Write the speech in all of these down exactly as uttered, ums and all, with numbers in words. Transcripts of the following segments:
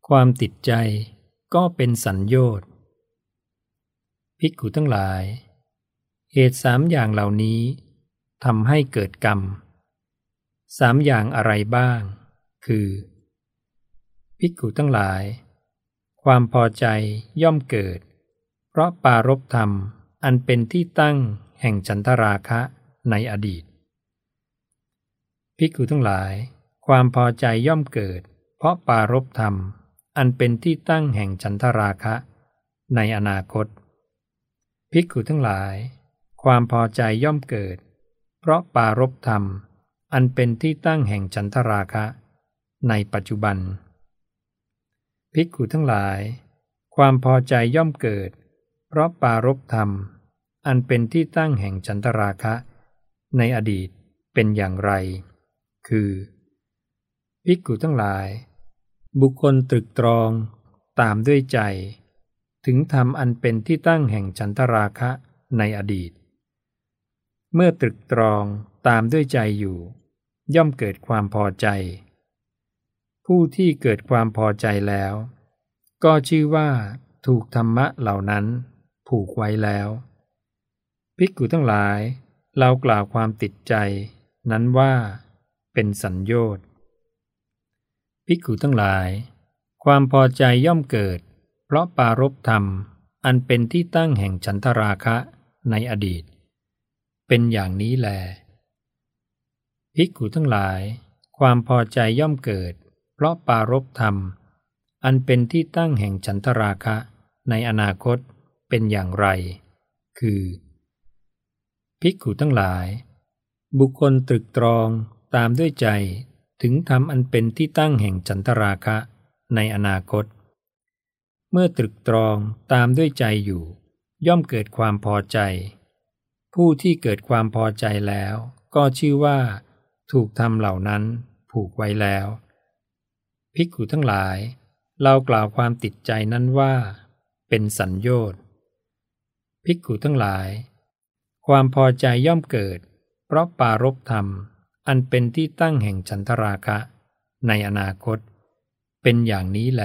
ความติดใจก็เป็นสัญโยชน์ภิกขุทั้งหลายเหตุสามอย่างเหล่านี้ทำให้เกิดกรรมสามอย่างอะไรบ้างคือภิกขุทั้งหลายความพอใจย่อมเกิดเพราะปารภธรรมอันเป็นที่ตั้งแห่งฉันทราคะในอดีตภิกขุทั้งหลายความพอใจย่อมเกิดเพราะปารภธรรมอันเป็นที่ตั้งแห่งฉันทราคะในอนาคตภิกขุทั้งหลายความพอใจย่อมเกิดเพราะปารภธรรมอันเป็นที่ตั้งแห่งฉันทราคะในปัจจุบันภิกขุทั้งหลายความพอใจย่อมเกิดเพราะปารภธรรมอันเป็นที่ตั้งแห่งฉันทราคะในอดีตเป็นอย่างไรคือภิกขุทั้งหลายบุคคลตรึกตรองตามด้วยใจถึงธรรมอันเป็นที่ตั้งแห่งฉันทราคะในอดีตเมื่อตรึกตรองตามด้วยใจอยู่ย่อมเกิดความพอใจผู้ที่เกิดความพอใจแล้วก็ชื่อว่าถูกธรรมะเหล่านั้นผูกไว้แล้วภิกขุทั้งหลายเรากล่าวความติดใจนั้นว่าเป็นสัญโยชน์ภิกขุทั้งหลายความพอใจย่อมเกิดเพราะปารภธรรมอันเป็นที่ตั้งแห่งฉันทราคะในอดีตเป็นอย่างนี้แลภิกขุทั้งหลายความพอใจย่อมเกิดเพราะปารภธรรมอันเป็นที่ตั้งแห่งฉันทราคะในอนาคตเป็นอย่างไรคือภิกขุทั้งหลายบุคคลตรึกตรองตามด้วยใจถึงธรรมอันเป็นที่ตั้งแห่งฉันทราคะในอนาคตเมื่อตรึกตรองตามด้วยใจอยู่ย่อมเกิดความพอใจผู้ที่เกิดความพอใจแล้วก็ชื่อว่าถูกธรรมเหล่านั้นผูกไว้แล้วภิกขุทั้งหลายเรากล่าวความติดใจนั้นว่าเป็นสัญโยชน์ภิกขุทั้งหลายความพอใจย่อมเกิดเพราะปารภธรรมอันเป็นที่ตั้งแห่งฉันทราคะในอนาคตเป็นอย่างนี้แล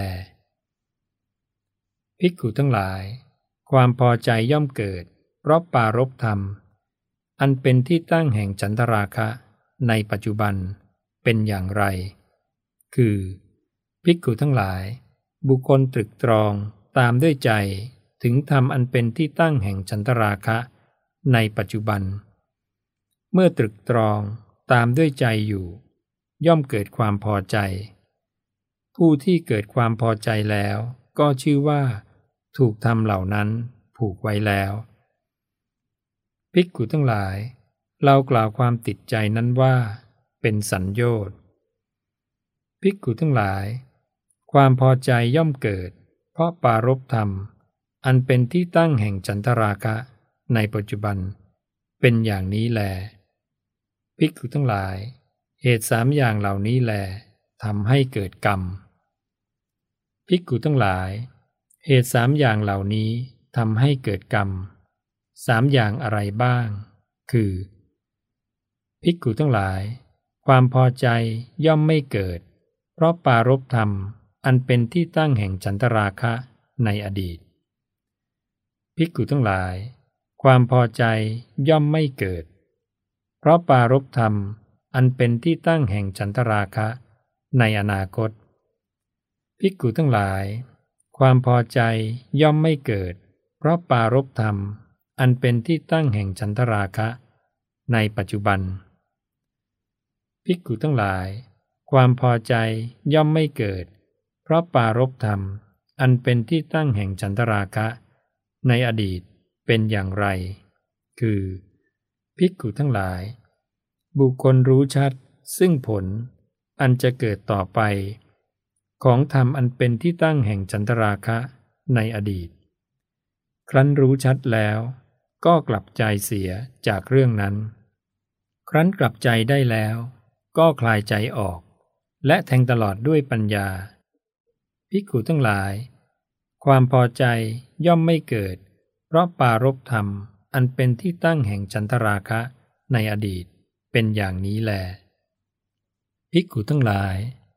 ภิกขุทั้งหลายความพอใจย่อมเกิดเพราะปารภธรรมอันเป็นที่ตั้งแห่งฉันทราคะในปัจจุบันเป็นอย่างไรคือภิกขุทั้งหลายบุคคลตรึกตรองตามด้วยใจถึงธรรมอันเป็นที่ตั้งแห่งฉันทราคะในปัจจุบันเมื่อตรึกตรองตามด้วยใจอยู่ย่อมเกิดความพอใจผู้ที่เกิดความพอใจแล้วก็ชื่อว่าถูกธรรมเหล่านั้นผูกไว้แล้วภิกขุทั้งหลายเรากล่าวความติดใจนั้นว่าเป็นสัญโยชน์ภิกขุทั้งหลายความพอใจย่อมเกิดเพราะปารภธรรมอันเป็นที่ตั้งแห่งฉันทราคะในปัจจุบันเป็นอย่างนี้แลภิกขุทั้งหลายเหตุสามอย่างเหล่านี้แลทำให้เกิดกรรมภิกขุทั้งหลายเหตุสามอย่างเหล่านี้ทำให้เกิดกรรมสามอย่างอะไรบ้างคือภิกขุทั้งหลายความพอใจย่อมไม่เกิดเพราะปารภธรรมอันเป็นที่ตั้งแห่งฉันทราคะในอดีตภิกขุทั้งหลายความพอใจย่อมไม่เกิดเพราะปารภธรรมอันเป็นที่ตั้งแห่งฉันทราคะในอนาคตภิกขุทั้งหลายความพอใจย่อมไม่เกิดเพราะปารภธรรมอันเป็นที่ตั้งแห่งฉันทราคะในปัจจุบันภิกขุทั้งหลายความพอใจย่อมไม่เกิดเพราะปารภธรรมอันเป็นที่ตั้งแห่งฉันทราคะในอดีตเป็นอย่างไรคือภิกขุทั้งหลายบุคคลรู้ชัดซึ่งผลอันจะเกิดต่อไปของธรรมอันเป็นที่ตั้งแห่งฉันทราคะในอดีตครั้นรู้ชัดแล้วก็กลับใจเสียจากเรื่องนั้นครั้นกลับใจได้แล้วก็คลายใจออกและแทงตลอดด้วยปัญญาภิกขุทั้งหลายความพอใจย่อมไม่เกิดเพราะปารภธรรมอันเป็นที่ตั้งแห่งฉันทราคะในอดีตเป็นอย่างนี้แลภิกขุทั้งหลาย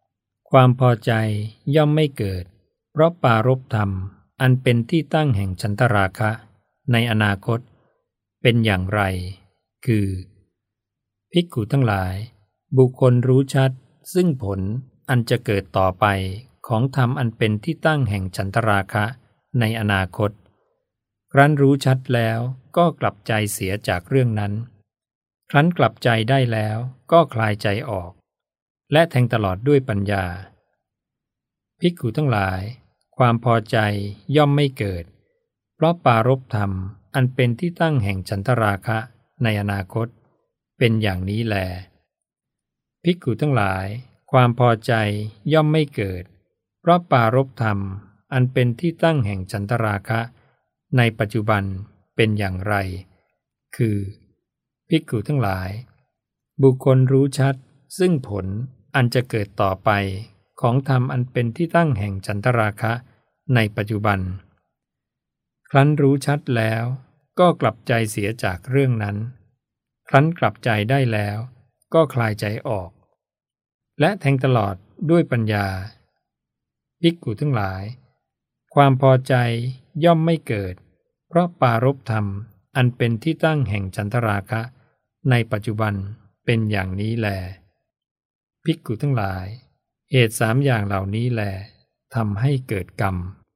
ความพอใจย่อมไม่เกิดเพราะปรารภธรรมอันเป็นที่ตั้งแห่งฉันทราคะในอนาคตเป็นอย่างไรคือภิกขุทั้งหลายบุคคลรู้ชัดซึ่งผลอันจะเกิดต่อไปของธรรมอันเป็นที่ตั้งแห่งฉันทราคะในอนาคตครั้นรู้ชัดแล้วก็กลับใจเสียจากเรื่องนั้นครั้นกลับใจได้แล้วก็คลายใจออกและแทงตลอดด้วยปัญญาภิกขุทั้งหลายความพอใจย่อมไม่เกิดเพราะปรารภธรรมอันเป็นที่ตั้งแห่งฉันทราคะในอนาคตเป็นอย่างนี้แลภิกขุทั้งหลายความพอใจย่อมไม่เกิดเพราะปรารภธรรมอันเป็นที่ตั้งแห่งฉันทราคะในปัจจุบันเป็นอย่างไรคือภิกขุทั้งหลายบุคคลรู้ชัดซึ่งผลอันจะเกิดต่อไปของธรรมอันเป็นที่ตั้งแห่งฉันทราคะในปัจจุบันครั้นรู้ชัดแล้วก็กลับใจเสียจากเรื่องนั้นครั้นกลับใจได้แล้วก็คลายใจออกและแทงตลอดด้วยปัญญาภิกขุทั้งหลายความพอใจย่อมไม่เกิดเพราะปรารภธรรมอันเป็นที่ตั้งแห่งฉันทราคะในปัจจุบันเป็นอย่างนี้แลภิกขุทั้งหลายเหตุสามอย่างเหล่านี้แลทำให้เกิดกรรม